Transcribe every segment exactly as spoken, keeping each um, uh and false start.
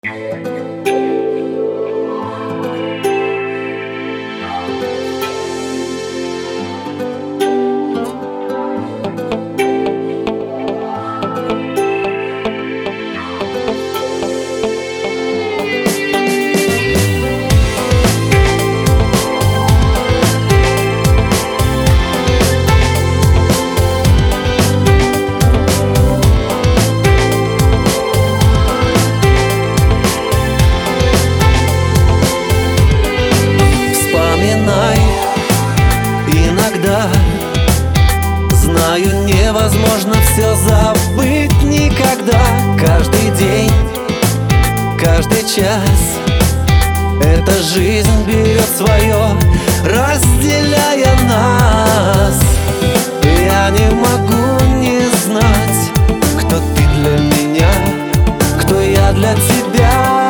Знаю, невозможно все забыть никогда. Каждый день, каждый час эта жизнь берет свое, разделяя нас. Я не могу не знать, кто ты для меня, кто я для тебя.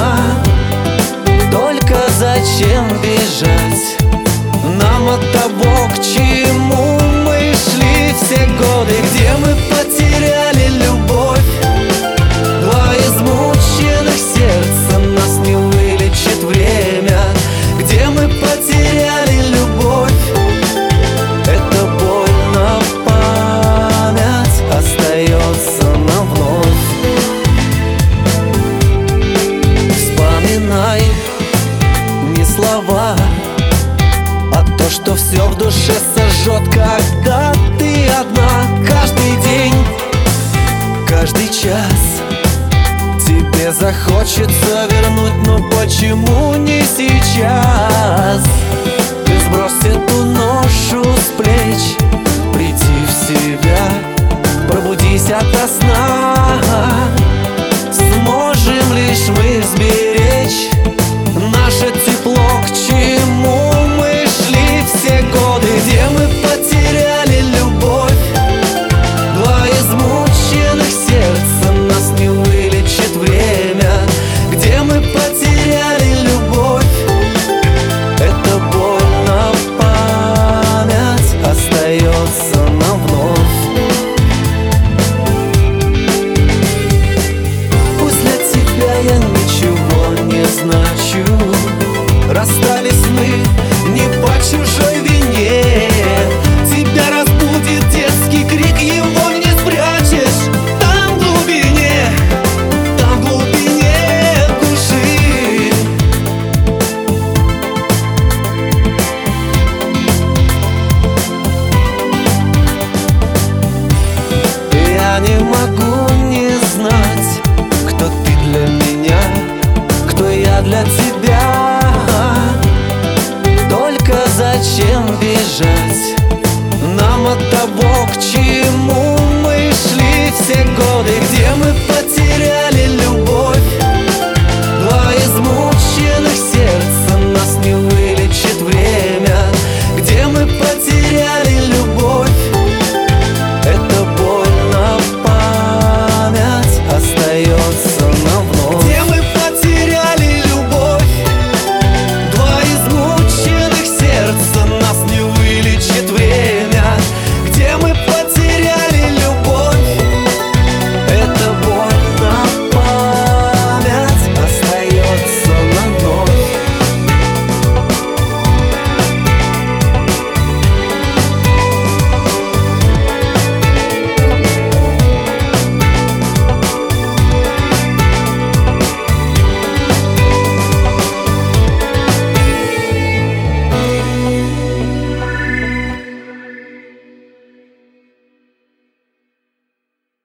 Только зачем бежать нам от того, к чему мы шли все годы? Где мы потеряли любовь? Два измученных сердца, нас не вылечит время. Где мы потеряли любовь? Эта боль на память остается нам вновь. Вспоминай не слова, а то, что все в душе сожжет, когда ты одна. Каждый день, каждый час тебе захочется вернуть, но почему не сейчас? Ты сбрось эту ношу с плеч, приди в себя, пробудись ото сна.